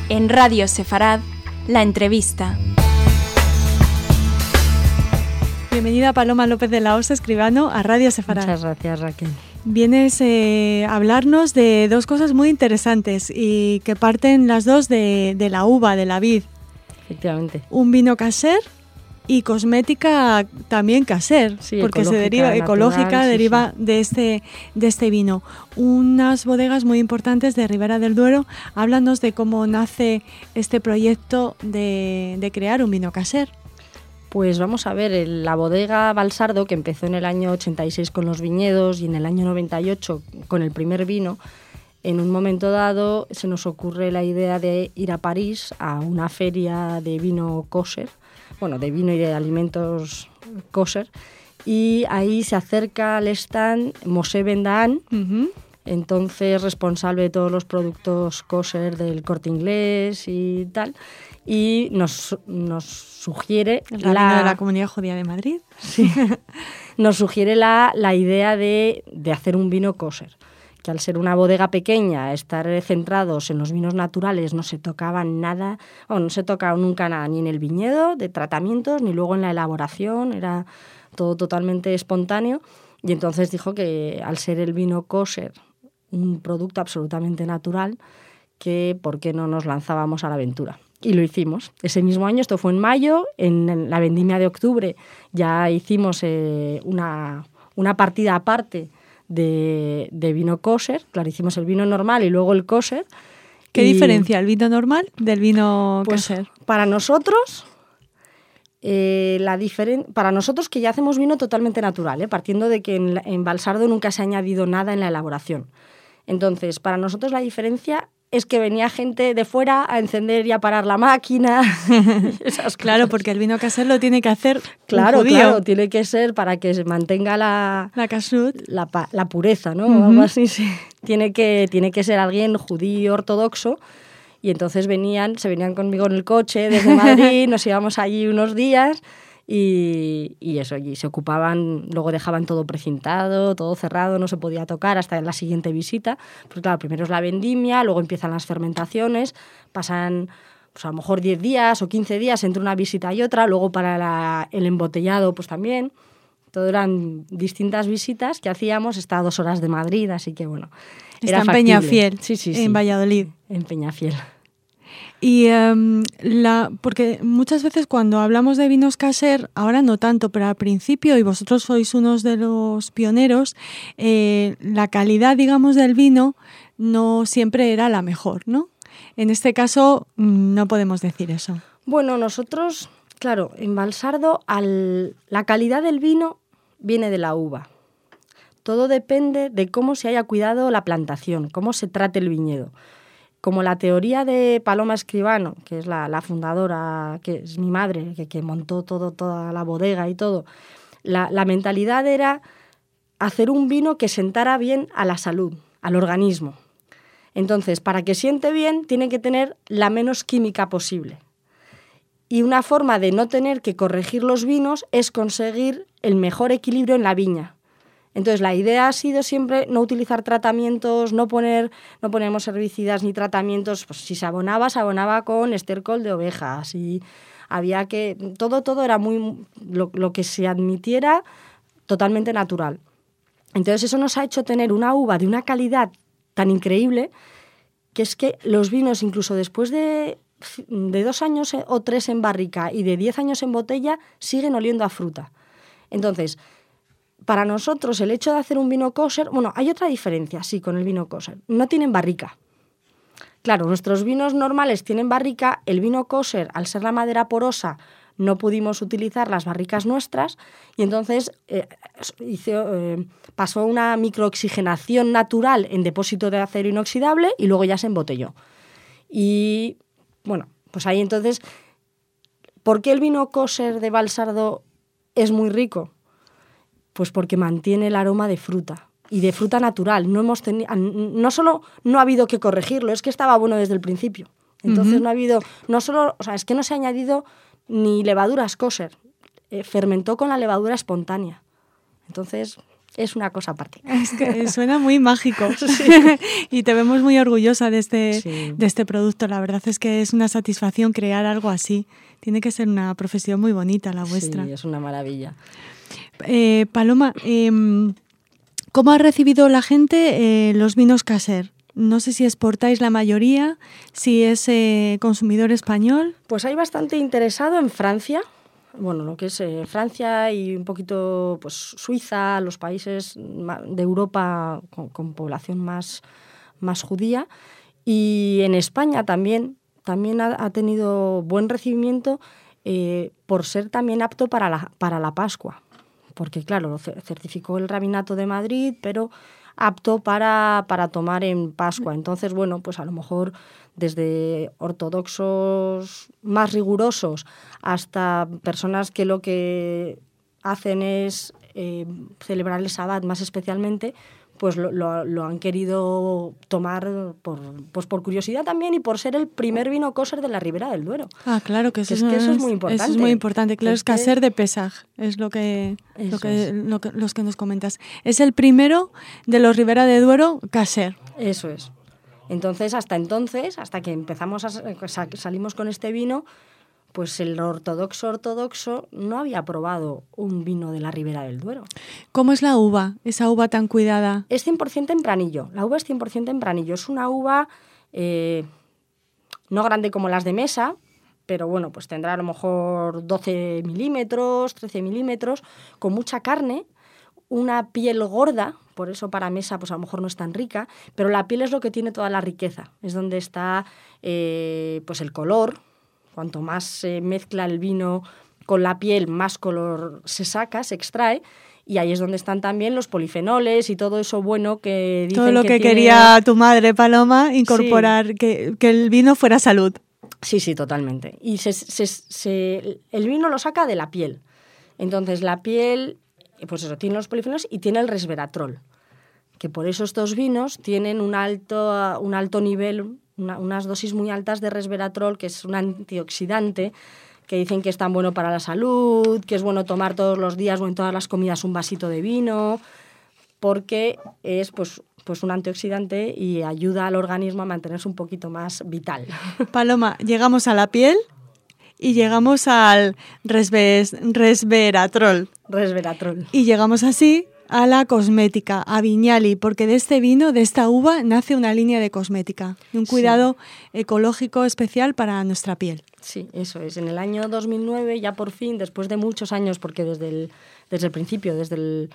En Radio Sefarad, la entrevista. Bienvenida Paloma López de la Osa, escribano, a Radio Sefarad. Muchas gracias, Raquel. Vienes a hablarnos de dos cosas muy interesantes y que parten las dos de la uva, de la vid. Efectivamente. Un vino caser y cosmética también caser, sí, porque se deriva ecológica, natural, deriva sí. de este vino. Unas bodegas muy importantes de Ribera del Duero. Háblanos de cómo nace este proyecto de crear un vino caser. Pues vamos a ver, la bodega Balsardo, que empezó en el año 86 con los viñedos y en el año 98 con el primer vino, en un momento dado se nos ocurre la idea de ir a París a una feria de vino kosher, bueno, de vino y de alimentos kosher, y ahí se acerca al stand Moshe Ben Daan, entonces responsable de todos los productos kosher del Corte Inglés y tal, y nos sugiere de la Comunidad Judía de Madrid. Sí, nos sugiere la idea de hacer un vino kosher, que al ser una bodega pequeña, estar centrados en los vinos naturales, no se tocaba nada, no se tocaba nunca nada, ni en el viñedo de tratamientos, ni luego en la elaboración, era todo totalmente espontáneo, y entonces dijo que al ser el vino kosher un producto absolutamente natural, que por qué no nos lanzábamos a la aventura. Y lo hicimos. Ese mismo año, esto fue en mayo, en la vendimia de octubre ya hicimos una partida aparte de vino kosher. Claro, hicimos el vino normal y luego el kosher. ¿Qué diferencia el vino normal del vino kosher? Para nosotros, para nosotros que ya hacemos vino totalmente natural, partiendo de que en Balsardo nunca se ha añadido nada en la elaboración. Entonces, para nosotros la diferencia es que venía gente de fuera a encender y a parar la máquina. Claro, porque el vino caser lo tiene que hacer claro, un judío. Claro, tiene que ser para que se mantenga la pureza, ¿no? Algo así, sí. Tiene que ser alguien judío ortodoxo. Y entonces se venían conmigo en el coche desde Madrid, nos íbamos allí unos días y eso, allí se ocupaban, luego dejaban todo precintado, todo cerrado, no se podía tocar hasta la siguiente visita. Pues claro, primero es la vendimia, luego empiezan las fermentaciones, pasan pues a lo mejor 10 días o 15 días entre una visita y otra, luego para el embotellado pues también. Todo eran distintas visitas que hacíamos, está a 2 horas de Madrid, así que bueno, era factible. Peñafiel, sí. En Valladolid. En Peñafiel. Y porque muchas veces cuando hablamos de vinos caser, ahora no tanto, pero al principio, y vosotros sois unos de los pioneros, la calidad, digamos, del vino no siempre era la mejor, ¿no? En este caso no podemos decir eso. Bueno, nosotros, claro, en Balsardo la calidad del vino viene de la uva. Todo depende de cómo se haya cuidado la plantación, cómo se trate el viñedo. Como la teoría de Paloma Escribano, que es la fundadora, que es mi madre, que montó toda la bodega y todo, la mentalidad era hacer un vino que sentara bien a la salud, al organismo. Entonces, para que siente bien, tiene que tener la menos química posible. Y una forma de no tener que corregir los vinos es conseguir el mejor equilibrio en la viña. Entonces, la idea ha sido siempre no utilizar tratamientos, no ponemos herbicidas ni tratamientos. Pues si se abonaba con estiércol de ovejas. Y había que... Todo era muy... Lo que se admitiera totalmente natural. Entonces, eso nos ha hecho tener una uva de una calidad tan increíble que es que los vinos, incluso después de 2 años o 3 en barrica y de 10 años en botella, siguen oliendo a fruta. Entonces, para nosotros el hecho de hacer un vino kosher, bueno, hay otra diferencia, sí, con el vino kosher. No tienen barrica. Claro, nuestros vinos normales tienen barrica, el vino kosher, al ser la madera porosa, no pudimos utilizar las barricas nuestras y entonces pasó una microoxigenación natural en depósito de acero inoxidable y luego ya se embotelló. Y bueno, pues ahí entonces, ¿por qué el vino kosher de Balsardo es muy rico? Pues porque mantiene el aroma de fruta y de fruta natural. No solo no ha habido que corregirlo, es que estaba bueno desde el principio. Entonces es que no se ha añadido ni levaduras kosher, fermentó con la levadura espontánea. Entonces es una cosa aparte. Es que suena muy mágico. Sí. Y te vemos muy orgullosa de este producto. La verdad es que es una satisfacción crear algo así. Tiene que ser una profesión muy bonita la vuestra. Sí, es una maravilla. Paloma, ¿cómo ha recibido la gente los vinos Caser? No sé si exportáis la mayoría, si es consumidor español. Pues hay bastante interesado en Francia. Bueno, lo que es Francia y un poquito pues Suiza, los países de Europa con población más judía. Y en España también ha tenido buen recibimiento por ser también apto para la Pascua. Porque, claro, lo certificó el Rabinato de Madrid, pero apto para tomar en Pascua. Entonces, bueno, pues a lo mejor desde ortodoxos más rigurosos hasta personas que lo que hacen es celebrar el Sabbat más especialmente, pues lo han querido tomar por curiosidad también y por ser el primer vino kosher de la Ribera del Duero. Ah, claro, que eso es muy importante. Eso es muy importante, claro, es Caser de Pesaj, es lo que los que nos comentas. Es el primero de los Ribera de Duero Caser. Eso es. Entonces, hasta que empezamos salimos con este vino, pues el ortodoxo no había probado un vino de la Ribera del Duero. ¿Cómo es la uva, esa uva tan cuidada? Es 100% tempranillo. La uva es 100% tempranillo. Es una uva no grande como las de mesa, pero bueno, pues tendrá a lo mejor 12 milímetros, 13 milímetros, con mucha carne, una piel gorda. Por eso para mesa pues a lo mejor no es tan rica, pero la piel es lo que tiene toda la riqueza. Es donde está pues el color. Cuanto más se mezcla el vino con la piel, más color se saca, se extrae. Y ahí es donde están también los polifenoles y todo eso bueno que dicen todo lo que tiene... quería tu madre, Paloma, incorporar, sí. que el vino fuera salud. Sí, totalmente. Y el vino lo saca de la piel. Entonces la piel, pues eso, tiene los polifenoles y tiene el resveratrol. Que por eso estos vinos tienen un alto nivel, unas dosis muy altas de resveratrol, que es un antioxidante, que dicen que es tan bueno para la salud, que es bueno tomar todos los días o en todas las comidas un vasito de vino, porque es pues un antioxidante y ayuda al organismo a mantenerse un poquito más vital. Paloma, llegamos a la piel y llegamos al resveratrol. Y llegamos así a la cosmética, a Viñali, porque de este vino, de esta uva, nace una línea de cosmética, un cuidado ecológico especial para nuestra piel. Sí, eso es. En el año 2009, ya por fin, después de muchos años, porque desde el principio, desde el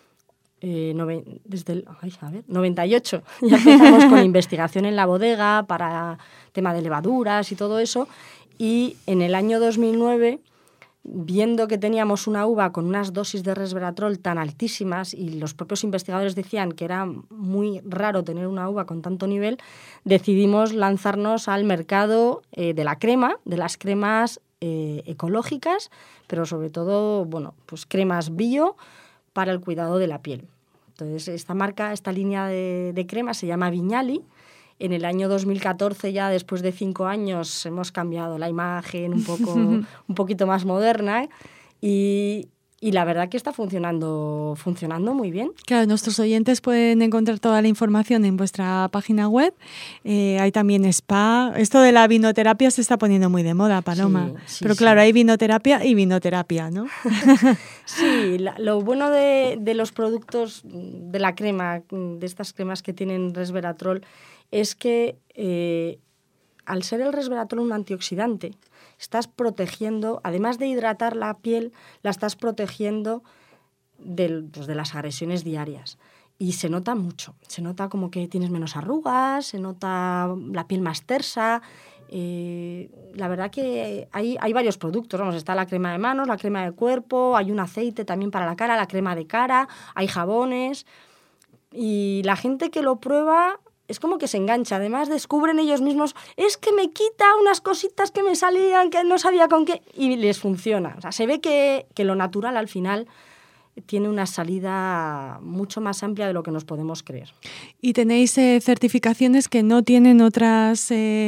98, ya empezamos con investigación en la bodega para tema de levaduras y todo eso, y en el año 2009... viendo que teníamos una uva con unas dosis de resveratrol tan altísimas y los propios investigadores decían que era muy raro tener una uva con tanto nivel, decidimos lanzarnos al mercado de la crema, de las cremas ecológicas, pero sobre todo, bueno, pues cremas bio para el cuidado de la piel. Entonces, esta línea de crema se llama Viñali. En el año 2014, ya después de 5 años, hemos cambiado la imagen un poquito más moderna y la verdad que está funcionando muy bien. Claro, nuestros oyentes pueden encontrar toda la información en vuestra página web. Hay también spa. Esto de la vinoterapia se está poniendo muy de moda, Paloma. Sí, pero claro, hay vinoterapia y vinoterapia, ¿no? Sí, lo bueno de los productos de la crema, de estas cremas que tienen resveratrol, es que al ser el resveratrol un antioxidante, estás protegiendo, además de hidratar la piel, la estás protegiendo de las agresiones diarias. Y se nota mucho, se nota como que tienes menos arrugas, se nota la piel más tersa. La verdad que hay varios productos, vamos, está la crema de manos, la crema de cuerpo, hay un aceite también para la cara, la crema de cara, hay jabones. Y la gente que lo prueba... es como que se engancha. Además, descubren ellos mismos, es que me quita unas cositas que me salían, que no sabía con qué, y les funciona. O sea, se ve que lo natural al final tiene una salida mucho más amplia de lo que nos podemos creer. Y tenéis certificaciones que no tienen otras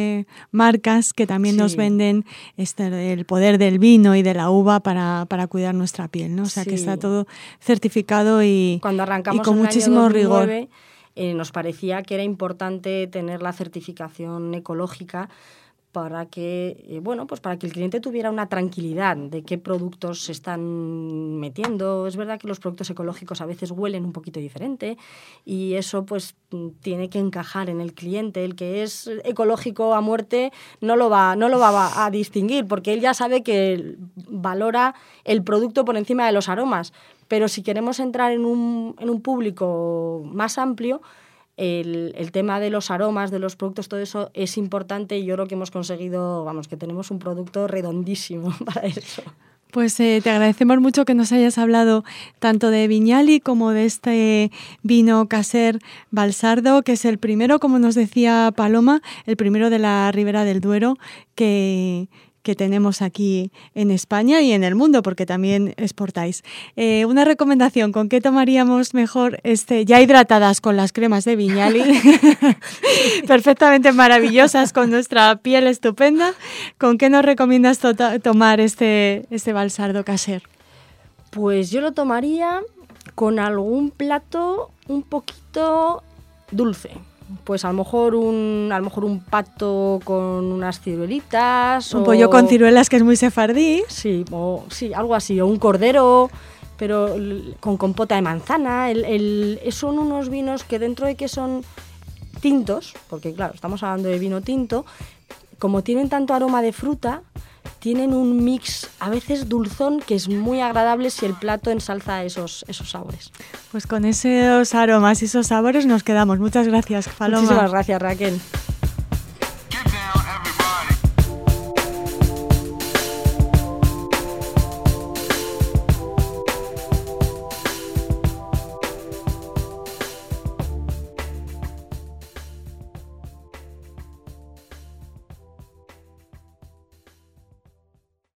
marcas que también nos venden el poder del vino y de la uva para cuidar nuestra piel, ¿no? O sea, que está todo certificado y cuando arrancamos con muchísimo 2009, rigor. Nos parecía que era importante tener la certificación ecológica para que, pues para que el cliente tuviera una tranquilidad de qué productos se están metiendo. Es verdad que los productos ecológicos a veces huelen un poquito diferente y eso pues tiene que encajar en el cliente. El que es ecológico a muerte no lo va a distinguir, porque él ya sabe que valora el producto por encima de los aromas. Pero si queremos entrar en un público más amplio, el tema de los aromas, de los productos, todo eso es importante, y yo creo que hemos conseguido, que tenemos un producto redondísimo para eso. Pues te agradecemos mucho que nos hayas hablado tanto de Viñali como de este vino Caser Balsardo, que es el primero, como nos decía Paloma, el primero de la Ribera del Duero que tenemos aquí en España y en el mundo, porque también exportáis. Una recomendación, ¿con qué tomaríamos mejor ya hidratadas con las cremas de Viñali? Perfectamente maravillosas, con nuestra piel estupenda. ¿Con qué nos recomiendas tomar este Balsardo Caser? Pues yo lo tomaría con algún plato un poquito dulce. Pues a lo mejor un pato con unas ciruelitas. Un pollo con ciruelas, que es muy sefardí. Sí, algo así. O un cordero, pero con compota de manzana. Son unos vinos que, dentro de que son tintos, porque claro, estamos hablando de vino tinto, como tienen tanto aroma de fruta, tienen un mix a veces dulzón que es muy agradable si el plato ensalza esos sabores. Pues con esos aromas y esos sabores nos quedamos. Muchas gracias, Paloma. Muchísimas gracias, Raquel.